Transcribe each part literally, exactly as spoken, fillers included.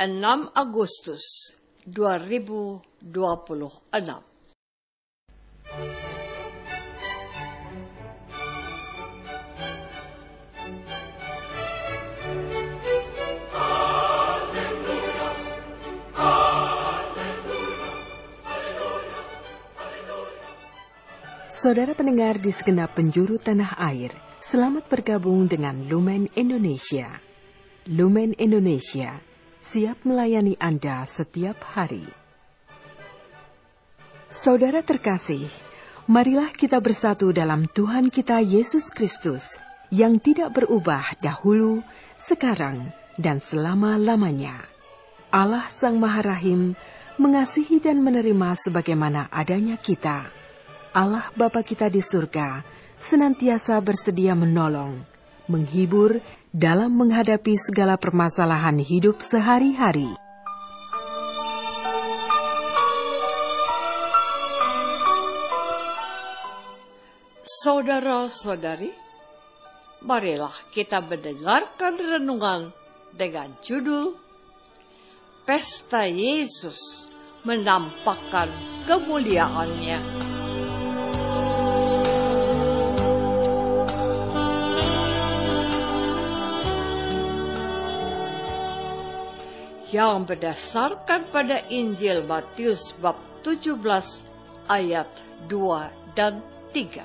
enam Agustus dua ribu dua puluh enam. Saudara pendengar di segenap penjuru tanah air, selamat bergabung dengan Lumen Indonesia. Lumen Indonesia, siap melayani Anda setiap hari. Saudara terkasih, marilah kita bersatu dalam Tuhan kita Yesus Kristus, yang tidak berubah dahulu, sekarang, dan selama-lamanya. Allah Sang Maha Rahim mengasihi dan menerima sebagaimana adanya kita. Allah Bapa kita di surga senantiasa bersedia menolong, menghibur dalam menghadapi segala permasalahan hidup sehari-hari. Saudara-saudari, marilah kita mendengarkan renungan dengan judul Pesta Yesus Menampakkan Kemuliaan-Nya. Yang berdasarkan pada Injil Matius bab tujuh belas ayat dua dan tiga.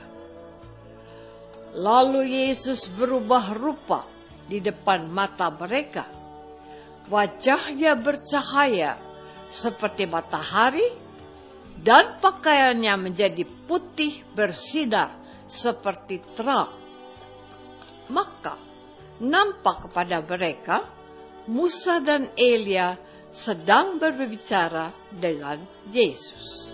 Lalu Yesus berubah rupa di depan mata mereka. Wajahnya bercahaya seperti matahari dan pakaiannya menjadi putih bersinar seperti terang. Maka nampak kepada mereka Musa dan Elia sedang berbicara dengan Yesus.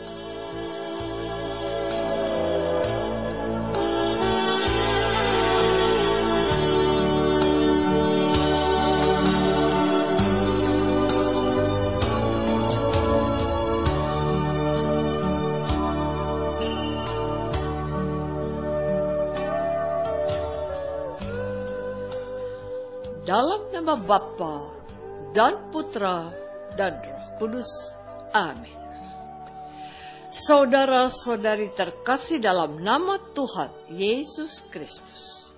Dalam nama Bapa dan Putra dan Roh Kudus. Amin. Saudara-saudari terkasih dalam nama Tuhan Yesus Kristus.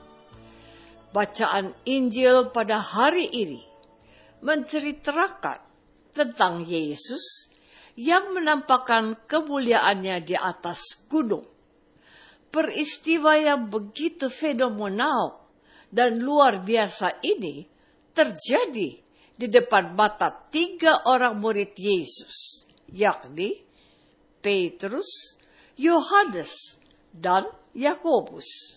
Bacaan Injil pada hari ini menceritakan tentang Yesus yang menampakkan kemuliaannya di atas gunung. Peristiwa yang begitu fenomenal dan luar biasa ini terjadi di depan mata tiga orang murid Yesus, yakni Petrus, Yohanes, dan Yakobus.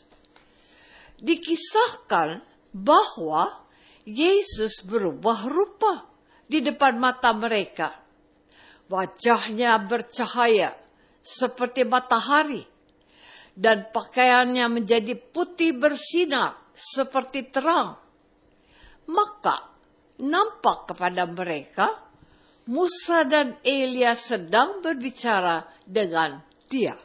Dikisahkan bahwa Yesus berubah rupa di depan mata mereka. Wajahnya bercahaya seperti matahari, dan pakaiannya menjadi putih bersinar seperti terang. Maka nampak kepada mereka Musa dan Elia sedang berbicara dengan Dia.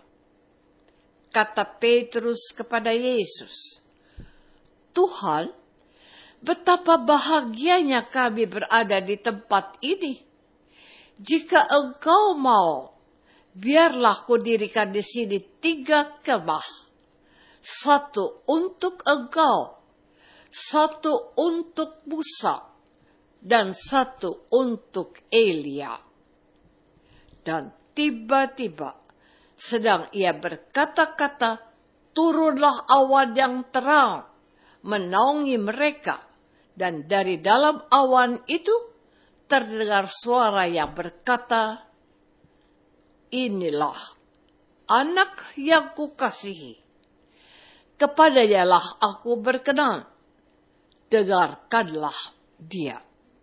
Kata Petrus kepada Yesus, "Tuhan, betapa bahagianya kami berada di tempat ini. Jika Engkau mau, biarlah kudirikan di sini tiga kemah. Satu untuk Engkau, satu untuk Musa, dan satu untuk Elia." Dan tiba-tiba, sedang ia berkata-kata, turunlah awan yang terang, menaungi mereka, dan dari dalam awan itu terdengar suara yang berkata, "Inilah anak yang kukasihi. Kepadanya lah aku berkenan. Dengarkanlah dia."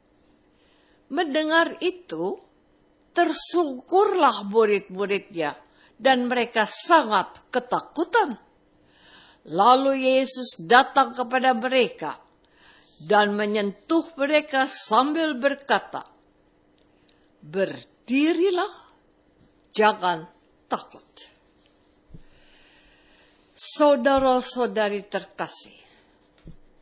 Mendengar itu, tersungkurlah murid-muridnya, dan mereka sangat ketakutan. Lalu Yesus datang kepada mereka dan menyentuh mereka sambil berkata, "Berdirilah, jangan takut." Saudara-saudari terkasih,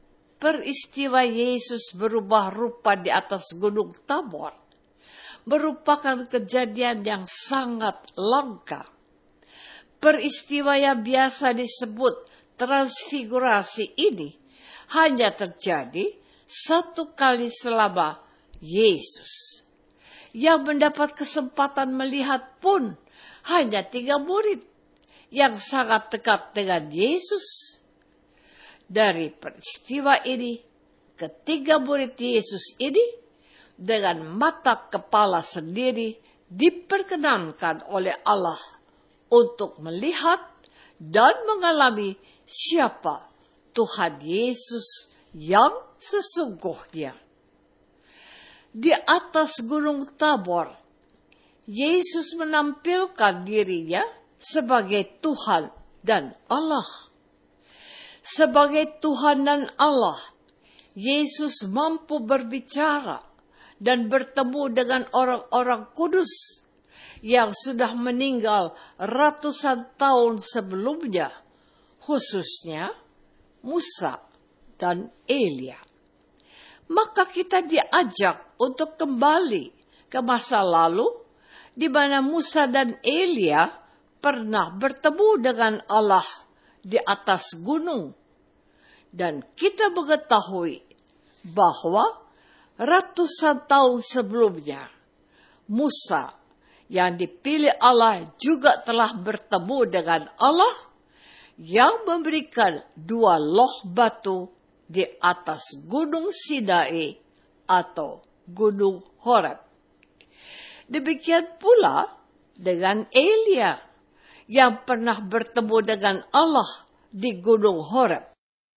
peristiwa Yesus berubah rupa di atas Gunung Tabor merupakan kejadian yang sangat langka. Peristiwa yang biasa disebut transfigurasi ini hanya terjadi satu kali selama Yesus. Yang mendapat kesempatan melihat pun hanya tiga murid yang sangat dekat dengan Yesus. Dari peristiwa ini, ketiga murid Yesus ini dengan mata kepala sendiri diperkenankan oleh Allah untuk melihat dan mengalami siapa Tuhan Yesus yang sesungguhnya. Di atas Gunung Tabor, Yesus menampilkan dirinya sebagai Tuhan dan Allah. Sebagai Tuhan dan Allah, Yesus mampu berbicara dan bertemu dengan orang-orang kudus yang sudah meninggal ratusan tahun sebelumnya, khususnya Musa dan Elia. Maka kita diajak untuk kembali ke masa lalu di mana Musa dan Elia pernah bertemu dengan Allah di atas gunung. Dan kita mengetahui bahwa ratusan tahun sebelumnya Musa yang dipilih Allah juga telah bertemu dengan Allah yang memberikan dua loh batu di atas Gunung Sinai atau Gunung Horeb. Demikian pula dengan Elia yang pernah bertemu dengan Allah di Gunung Horeb.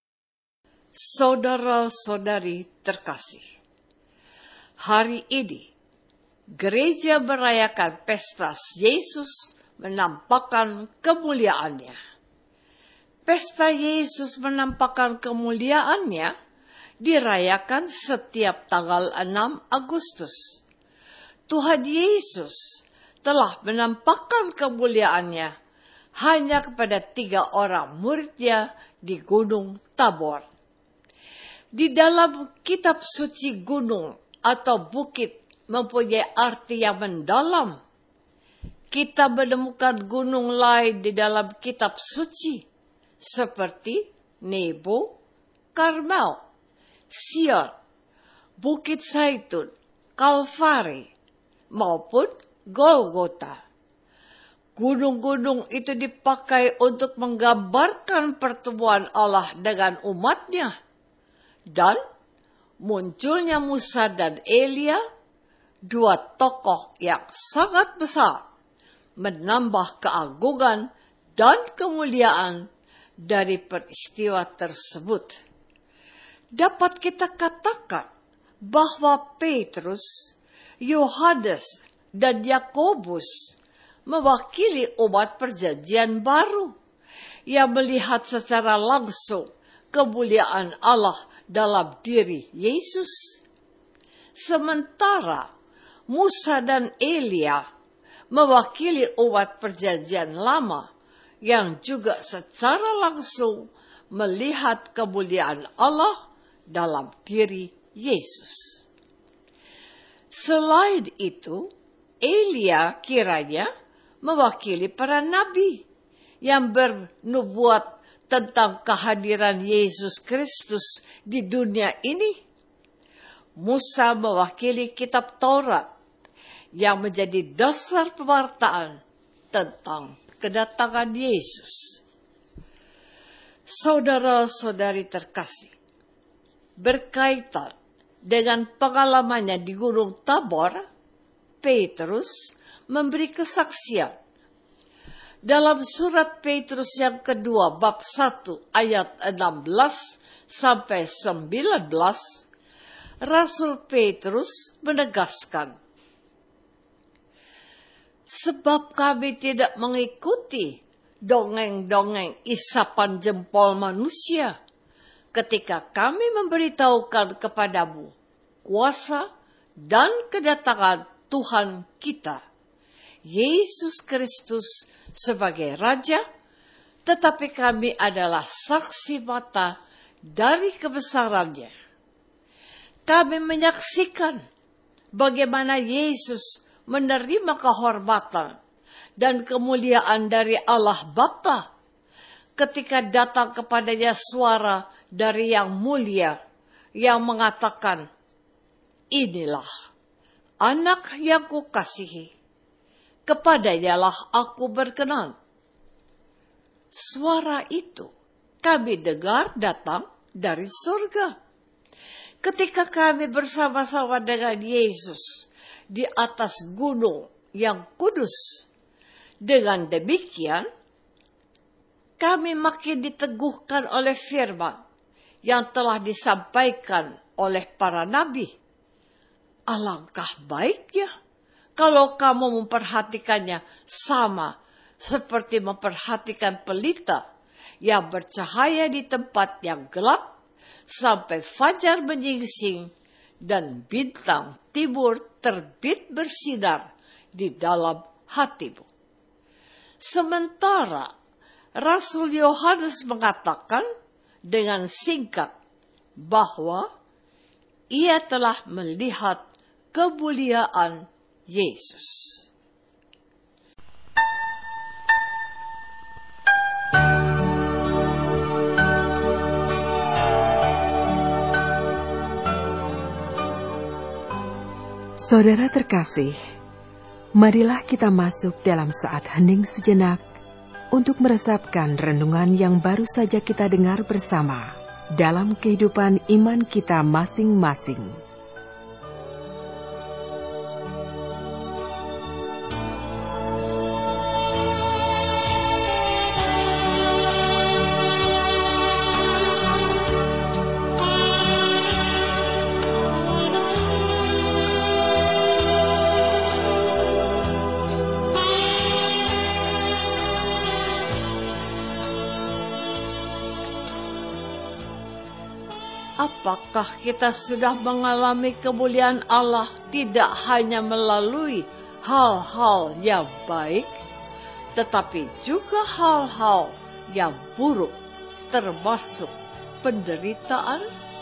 Saudara-saudari terkasih, hari ini gereja merayakan pesta Yesus menampakkan kemuliaannya. Pesta Yesus menampakkan kemuliaannya dirayakan setiap tanggal enam Agustus. Tuhan Yesus telah menampakkan kemuliaannya hanya kepada tiga orang muridnya di Gunung Tabor. Di dalam kitab suci gunung atau bukit mempunyai arti yang mendalam. Kita menemukan gunung lain di dalam kitab suci seperti Nebo, Karmel, Sion, Bukit Zaitun, Kalvari, maupun Golgota. Gunung-gunung itu dipakai untuk menggambarkan pertemuan Allah dengan umatnya. Dan munculnya Musa dan Elia, dua tokoh yang sangat besar, menambah keagungan dan kemuliaan dari peristiwa tersebut. Dapat kita katakan bahwa Petrus, Yohanes, dan Yakobus mewakili umat perjanjian baru yang melihat secara langsung kemuliaan Allah dalam diri Yesus. Sementara Musa dan Elia mewakili umat perjanjian lama yang juga secara langsung melihat kemuliaan Allah dalam diri Yesus. Selain itu, Elia kiranya mewakili para nabi yang bernubuat tentang kehadiran Yesus Kristus di dunia ini. Musa mewakili kitab Taurat yang menjadi dasar pewartaan tentang kedatangan Yesus. Saudara-saudari terkasih, berkaitan dengan pengalamannya di Gunung Tabor, Petrus memberi kesaksian. Dalam surat Petrus yang kedua bab satu ayat enam belas sampai sembilan belas, Rasul Petrus menegaskan, sebab kami tidak mengikuti dongeng-dongeng isapan jempol manusia ketika kami memberitahukan kepadamu kuasa dan kedatangan Tuhan kita, Yesus Kristus sebagai Raja, tetapi kami adalah saksi mata dari kebesarannya. Kami menyaksikan bagaimana Yesus menerima kehormatan dan kemuliaan dari Allah Bapa ketika datang kepadanya suara dari Yang Mulia yang mengatakan, "Inilah anak yang kukasihi, kepadanyalah aku berkenan." Suara itu kami dengar datang dari surga. Ketika kami bersama-sama dengan Yesus di atas gunung yang kudus. Dengan demikian, kami makin diteguhkan oleh firman yang telah disampaikan oleh para nabi. Alangkah baiknya kalau kamu memperhatikannya sama seperti memperhatikan pelita yang bercahaya di tempat yang gelap sampai fajar menyingsing dan bintang timur terbit bersinar di dalam hatimu. Sementara Rasul Yohanes mengatakan dengan singkat bahwa ia telah melihat kemuliaan Yesus. Saudara terkasih, marilah kita masuk dalam saat hening sejenak untuk meresapkan renungan yang baru saja kita dengar bersama dalam kehidupan iman kita masing-masing. Apakah kita sudah mengalami kemuliaan Allah tidak hanya melalui hal-hal yang baik, tetapi juga hal-hal yang buruk, termasuk penderitaan?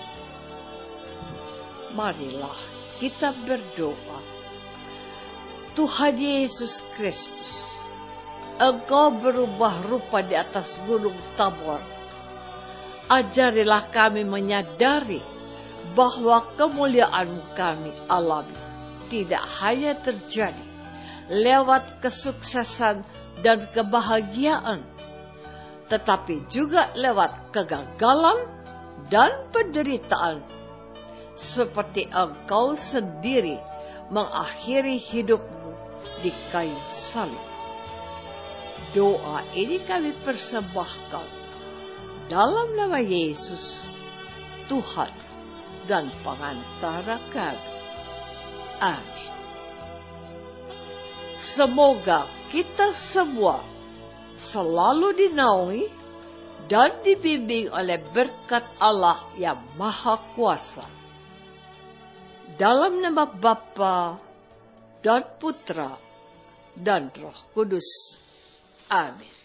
Marilah kita berdoa. Tuhan Yesus Kristus, Engkau berubah rupa di atas gunung Tabor. Ajarilah kami menyadari bahwa kemuliaan kami alami tidak hanya terjadi lewat kesuksesan dan kebahagiaan, tetapi juga lewat kegagalan dan penderitaan, seperti Engkau sendiri mengakhiri hidupmu di kayu salib. Doa ini kami persembahkan dalam nama Yesus, Tuhan dan pengantara kami. Amin. Semoga kita semua selalu dinaungi dan dibimbing oleh berkat Allah yang Maha Kuasa. Dalam nama Bapa dan Putra dan Roh Kudus. Amin.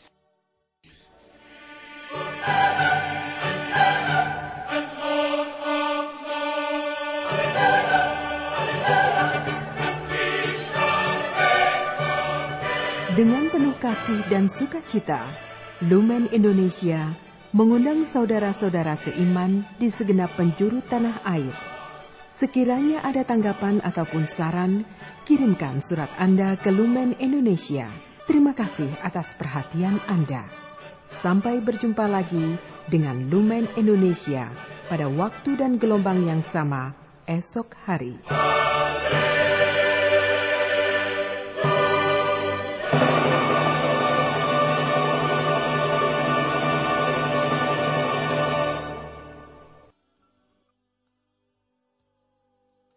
Dengan penuh kasih dan sukacita, Lumen Indonesia mengundang saudara-saudara seiman di segenap penjuru tanah air. Sekiranya ada tanggapan ataupun saran, kirimkan surat Anda ke Lumen Indonesia. Terima kasih atas perhatian Anda. Sampai berjumpa lagi dengan Lumen Indonesia pada waktu dan gelombang yang sama esok hari.